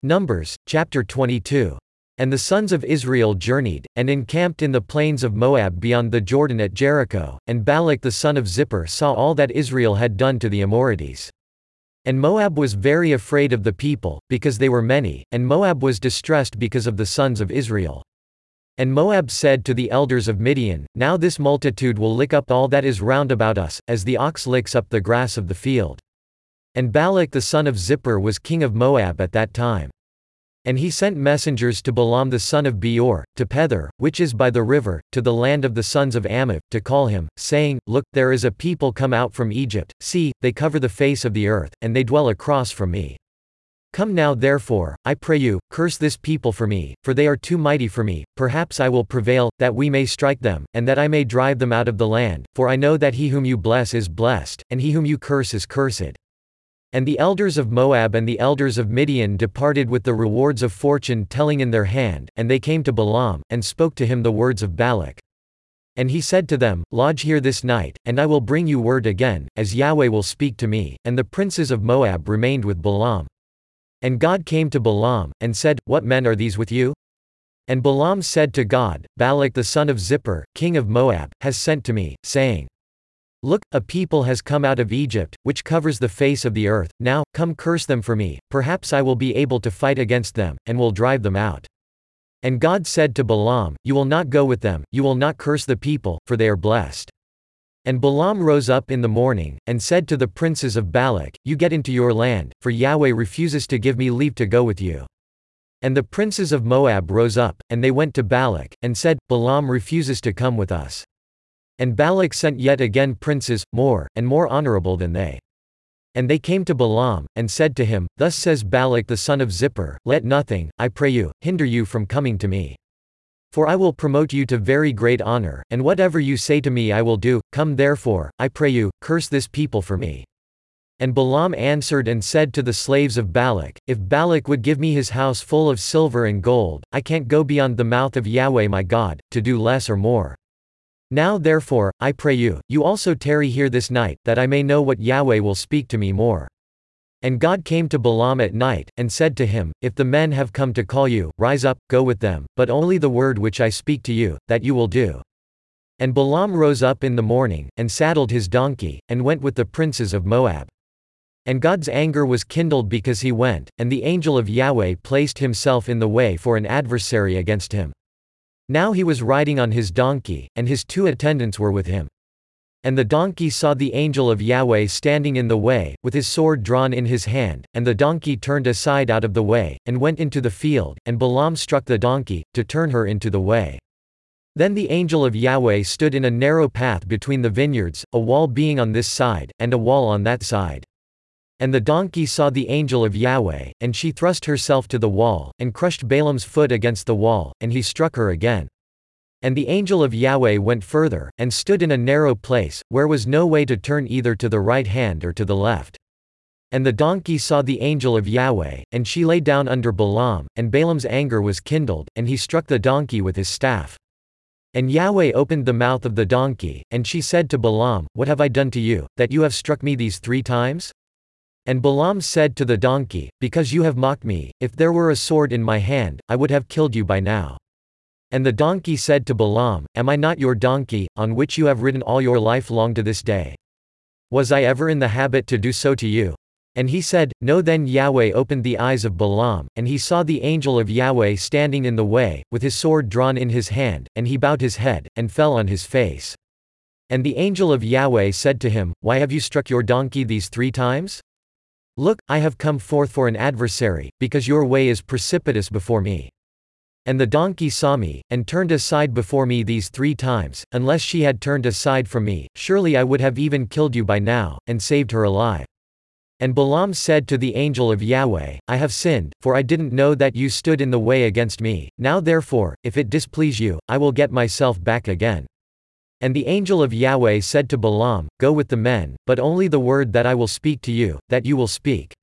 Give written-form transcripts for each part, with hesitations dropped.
Numbers, chapter 22. And the sons of Israel journeyed, and encamped in the plains of Moab beyond the Jordan at Jericho, and Balak the son of Zippor saw all that Israel had done to the Amorites. And Moab was very afraid of the people, because they were many, and Moab was distressed because of the sons of Israel. And Moab said to the elders of Midian, Now this multitude will lick up all that is round about us, as the ox licks up the grass of the field. And Balak the son of Zippor was king of Moab at that time. And he sent messengers to Balaam the son of Beor, to Pethor, which is by the river, to the land of the sons of Ammon, to call him, saying, Look, there is a people come out from Egypt, see, they cover the face of the earth, and they dwell across from me. Come now therefore, I pray you, curse this people for me, for they are too mighty for me, perhaps I will prevail, that we may strike them, and that I may drive them out of the land, for I know that he whom you bless is blessed, and he whom you curse is cursed. And the elders of Moab and the elders of Midian departed with the rewards of fortune telling in their hand, and they came to Balaam, and spoke to him the words of Balak. And he said to them, Lodge here this night, and I will bring you word again, as Yahweh will speak to me. And the princes of Moab remained with Balaam. And God came to Balaam, and said, What men are these with you? And Balaam said to God, Balak the son of Zippor, king of Moab, has sent to me, saying, Look, a people has come out of Egypt, which covers the face of the earth. Now, come curse them for me, perhaps I will be able to fight against them, and will drive them out. And God said to Balaam, You will not go with them, you will not curse the people, for they are blessed. And Balaam rose up in the morning, and said to the princes of Balak, You get into your land, for Yahweh refuses to give me leave to go with you. And the princes of Moab rose up, and they went to Balak, and said, Balaam refuses to come with us. And Balak sent yet again princes, more, and more honorable than they. And they came to Balaam, and said to him, Thus says Balak the son of Zippor, Let nothing, I pray you, hinder you from coming to me. For I will promote you to very great honor, and whatever you say to me I will do. Come therefore, I pray you, curse this people for me. And Balaam answered and said to the slaves of Balak, If Balak would give me his house full of silver and gold, I can't go beyond the mouth of Yahweh my God, to do less or more. Now therefore, I pray you, you also tarry here this night, that I may know what Yahweh will speak to me more. And God came to Balaam at night, and said to him, If the men have come to call you, rise up, go with them, but only the word which I speak to you, that you will do. And Balaam rose up in the morning, and saddled his donkey, and went with the princes of Moab. And God's anger was kindled because he went, and the angel of Yahweh placed himself in the way for an adversary against him. Now he was riding on his donkey, and his two attendants were with him. And the donkey saw the angel of Yahweh standing in the way, with his sword drawn in his hand, and the donkey turned aside out of the way, and went into the field, and Balaam struck the donkey, to turn her into the way. Then the angel of Yahweh stood in a narrow path between the vineyards, a wall being on this side, and a wall on that side. And the donkey saw the angel of Yahweh, and she thrust herself to the wall, and crushed Balaam's foot against the wall, and he struck her again. And the angel of Yahweh went further, and stood in a narrow place, where was no way to turn either to the right hand or to the left. And the donkey saw the angel of Yahweh, and she lay down under Balaam, and Balaam's anger was kindled, and he struck the donkey with his staff. And Yahweh opened the mouth of the donkey, and she said to Balaam, What have I done to you, that you have struck me these 3 times? And Balaam said to the donkey, Because you have mocked me, if there were a sword in my hand, I would have killed you by now. And the donkey said to Balaam, Am I not your donkey, on which you have ridden all your life long to this day? Was I ever in the habit to do so to you? And he said, No. Then Yahweh opened the eyes of Balaam, and he saw the angel of Yahweh standing in the way, with his sword drawn in his hand, and he bowed his head, and fell on his face. And the angel of Yahweh said to him, Why have you struck your donkey these 3 times? Look, I have come forth for an adversary, because your way is precipitous before me. And the donkey saw me, and turned aside before me these 3 times. Unless she had turned aside from me, surely I would have even killed you by now, and saved her alive. And Balaam said to the angel of Yahweh, I have sinned, for I didn't know that you stood in the way against me. Now therefore, if it displease you, I will get myself back again. And the angel of Yahweh said to Balaam, Go with the men, but only the word that I will speak to you, that you will speak.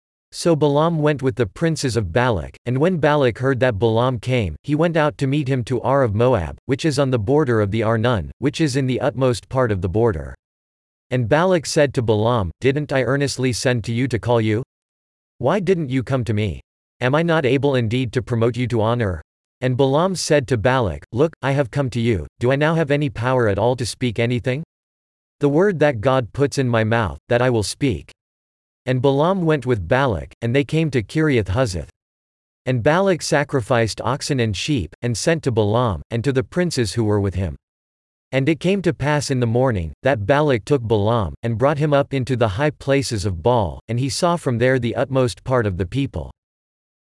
So Balaam went with the princes of Balak, and when Balak heard that Balaam came, he went out to meet him to Ar of Moab, which is on the border of the Arnon, which is in the utmost part of the border. And Balak said to Balaam, Didn't I earnestly send to you to call you? Why didn't you come to me? Am I not able indeed to promote you to honor? And Balaam said to Balak, Look, I have come to you, do I now have any power at all to speak anything? The word that God puts in my mouth, that I will speak. And Balaam went with Balak, and they came to Kiriath Huzoth. And Balak sacrificed oxen and sheep, and sent to Balaam, and to the princes who were with him. And it came to pass in the morning, that Balak took Balaam, and brought him up into the high places of Baal, and he saw from there the utmost part of the people.